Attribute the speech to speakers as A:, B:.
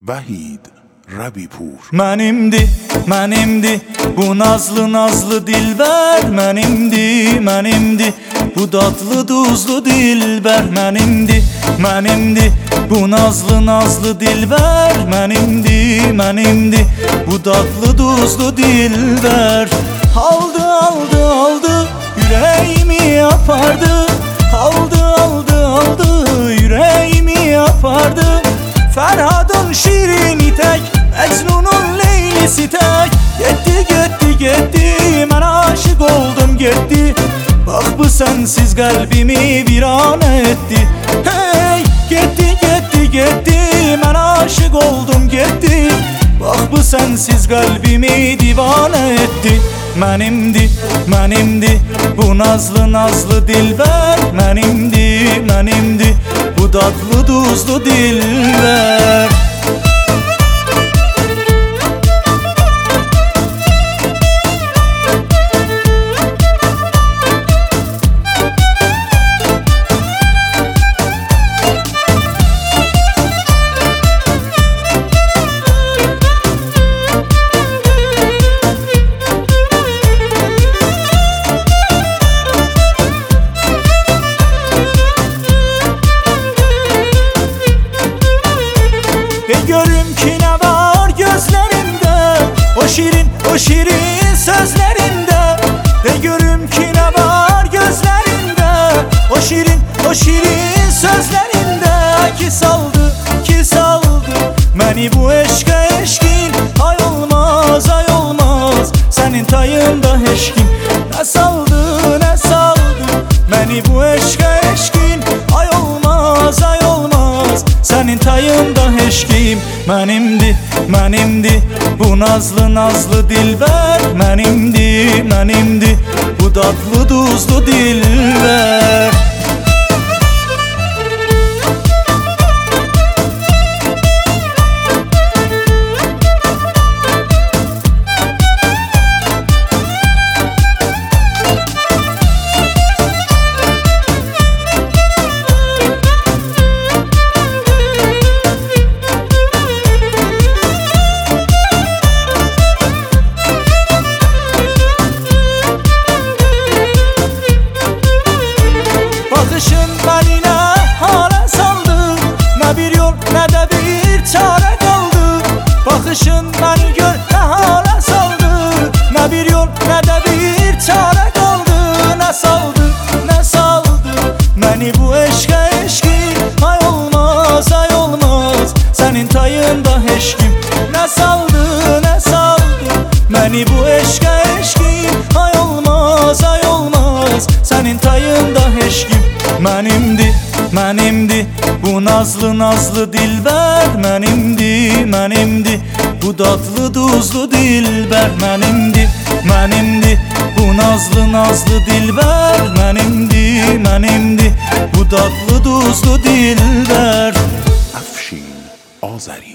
A: Vahid Rabipur.
B: Mənimdi bu nazlı nazlı dilber, mənimdi bu tatlı tuzlu dilber, mənimdi bu nazlı nazlı dilber, mənimdi bu tatlı tuzlu dilber. Aldı yüreğimi yapardı, aldı yüreğimi yapardı. Ferhad'ın şirini tek, Mecnun'un Leylisi tek. Gitti, mən aşık oldum gitti. Bak bu sensiz kalbimi virane etti. Hey, gitti, mən aşık oldum gitti. Bak bu sensiz kalbimi divane etti. Mənimdi bu nazlı nazlı dilber, mənimdi bu tatlı tuzlu dilber. Görüm ki ne var gözlerinde, o şirin sözlerinde. Görüm ki ne var gözlerinde, o şirin sözlerinde. Ki saldı beni bu eşke eşkin. Ay olmaz senin tayında eşkin. Ne saldı beni bu eşke eşkin. Ay olmaz senin tayında eşkim. Mənimdi bu nazlı nazlı dilber, mənimdi bu tatlı tuzlu dilber. Bakışın beni ne hale saldı, ne bir yol ne de bir çare kaldı. Bakışın beni gör ne hale saldı, ne bir yol ne de bir çare kaldı. Ne saldı beni bu eşke eşkin. Ay olmaz senin tayında eşkim. Ne saldı beni bu eşke eşkin. Ay olmaz senin tayında eşkim. Mənimdi bu nazlı nazlı dilber, mənimdi bu tatlı tuzlu dilber, mənimdi bu nazlı nazlı dilber, mənimdi bu tatlı tuzlu dilber.
A: Afshin Azeri.